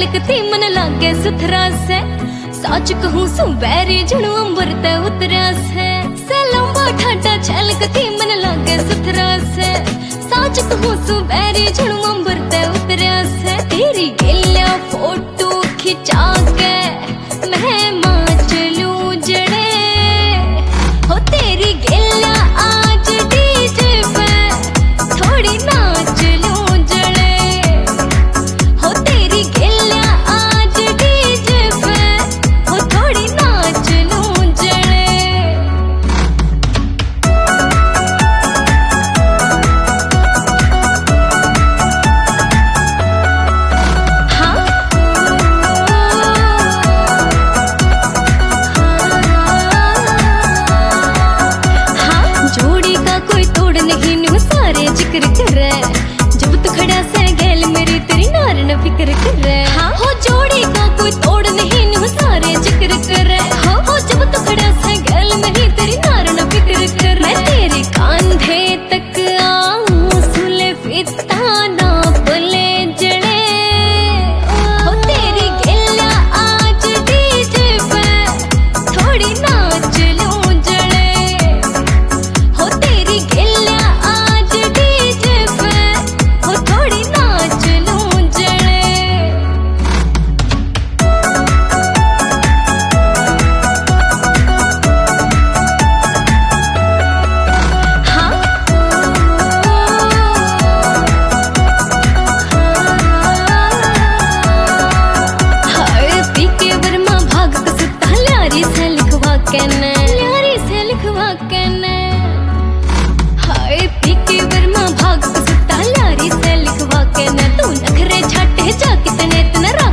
छलकती मन लागे सुथरा से। सच कहूँ सु बैरी झुणु अंबर ते उतरा से। लंबा ठाटा छलकती मन लागे सुथरा से। सच कहूँ सु बैरी झुणु अंबर ते उतरा से। तेरी गिल्ला फोटो खिंचा के मैं माच लूं जड़े हो। तेरी गिल्ला आज डीजे पे थोड़ी नाच लूं जड़े हो। तेरी गिल्ला आज डीजे पे हो थोड़ी नाच लूं जड़े। जिक्र करे जब तू खड़ा से गैल मेरी तेरी नार न फिक्र करे। हाँ हो जोड़ी का कोई तोड़ नहीं नु सारे जिक्र करे। हो जब तू खड़ा से गैल मेरी तेरी नार न फिक्र करे। मैं तेरे कांधे तक आऊं सुले फिता ना बोले जड़े हो। तेरी गिल्ला आज डीजे पे थोड़ी नाच लूं जड़े हो। तेरी गिल्ला ल्यारी से लिखवा कहना। हाय पीके वर्मा भाग सुता ल्यारी से लिखवा कहना। तू नखरे छाटे जा कितने इतना